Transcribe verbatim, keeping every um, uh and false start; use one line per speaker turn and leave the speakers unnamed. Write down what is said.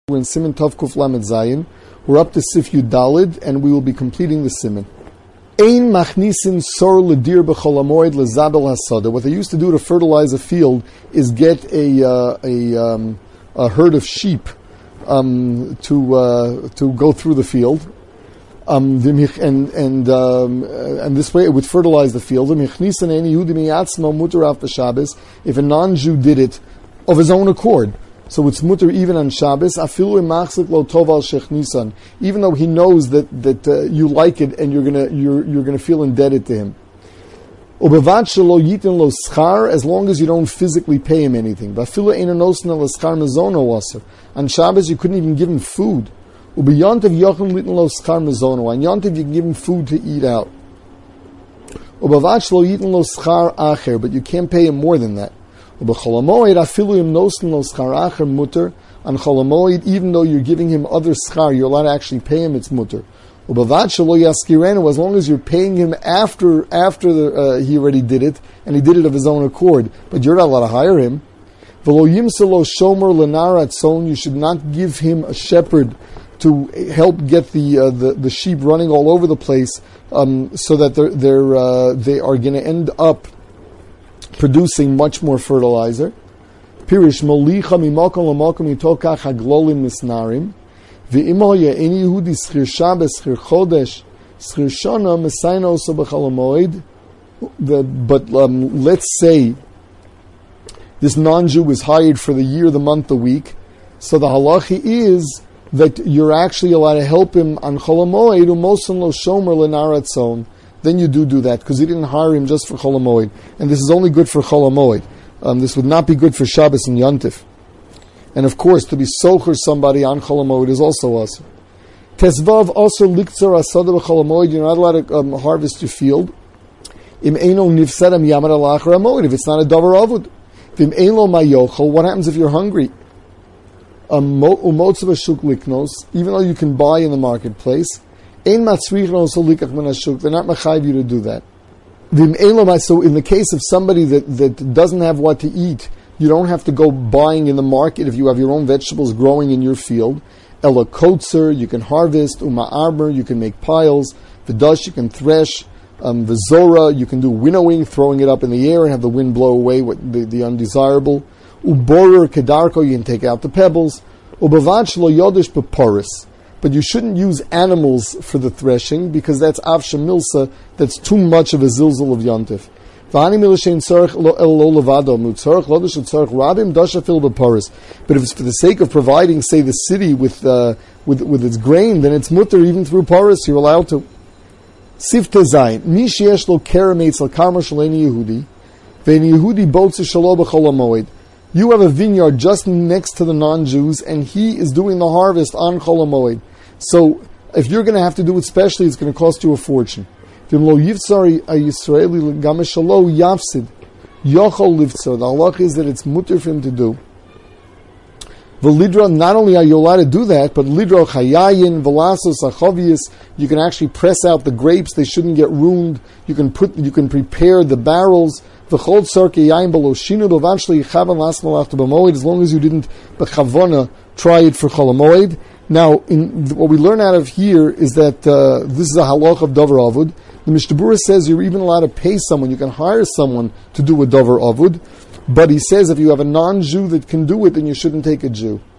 We're in Siman Tov Kuf Lamed Zayin. We're up to Sif Yud Dalid, and we will be completing the Siman. Ein machnisin sor ledir b'chol hamoed lezabel hasada. What they used to do to fertilize a field is get a uh, a, um, a herd of sheep um, to uh, to go through the field, um, and and um, and this way it would fertilize the field. If a non-Jew did it of his own accord. So it's mutter even on Shabbos. Afilu imachzik lo tov al shech nisan. Even though he knows that that uh, you like it and you're gonna you're you're gonna feel indebted to him. Ubevad shelo yitin lo schar, as long as you don't physically pay him anything. Afilu eina nosna lo schar mezono aser. On Shabbos you couldn't even give him food. Ubeyontiv yochim litin lo schar mezono. On Yontiv you can give him food to eat out. Ubevad shelo yitin lo schar acher, but you can't pay him more than that. On Cholamoid, even though you're giving him other schar, you're allowed to actually pay him, it's mutter. As long as you're paying him after after the, uh, he already did it, and he did it of his own accord, but you're not allowed to hire him. You should not give him a shepherd to help get the uh, the, the sheep running all over the place, um, so that they're, they're, uh, they are going to end up producing much more fertilizer. Pirish molicha mimakom lamakom yitokach haglolim misnarim ve'imoya any Yehudi schir Shabbos schir chodesh schir shana mesayna oso b'chol hamoed. But um, let's say this non-Jew was hired for the year, the month, the week. So the halachi is that you're actually allowed to help him on Chol hamoed umoson lo shomer lenaratzon. Then you do do that, because you didn't hire him just for Chol hamoed. And this is only good for Chol hamoed. Um, this would not be good for Shabbos and Yontif. And of course, to be socher somebody on Chol hamoed is also awesome. Tesvav also liktzar asada b'chol hamoed. You're not allowed to um, harvest your field. Im eino nifsadam yamad alachar hamoed. If it's not a davar avud. Im eino mayochel. What happens if you're hungry? Umotzav shuk liknos. Even though you can buy in the marketplace. They're not mechayiv you to do that. So in the case of somebody that, that doesn't have what to eat, you don't have to go buying in the market if you have your own vegetables growing in your field. Ela kotzer, you can harvest. Uma arber, you can make piles. V'dash, you can thresh. Um, V'zora, you can do winnowing, throwing it up in the air and have the wind blow away what the, the undesirable. Uborer kedarko, you can take out the pebbles. Ubavad shlo yodesh beporis. But you shouldn't use animals for the threshing, because that's avsha milsa, that's too much of a zilzal of yontif. But if it's for the sake of providing, say, the city with uh, with with its grain, then it's mutter even through paris, you're allowed to. Sifte zayin, mi sheyesh lo kerametz al karma shaleni Yehudi, ve'en Yehudi botze shalo b'chol hamoed. You have a vineyard just next to the non-Jews, and he is doing the harvest on Chol hamoed. So, if you're going to have to do it specially, it's going to cost you a fortune. The halach is that it's mutter for him to do. V'lidra, not only are you allowed to do that, but lidra chayayin, velasos achovius, you can actually press out the grapes; they shouldn't get ruined. You can put, you can prepare the barrels. V'chol tzarke yayin b'loshinu b'vanshli yichavan lasmalach b'moed, as long as you didn't b'chavona try it for Chol hamoed. Now, in th- what we learn out of here is that uh, this is a halach of davar avud. The Mishnah Berurah says you're even allowed to pay someone; you can hire someone to do a davar avud. But he says if you have a non-Jew that can do it, then you shouldn't take a Jew.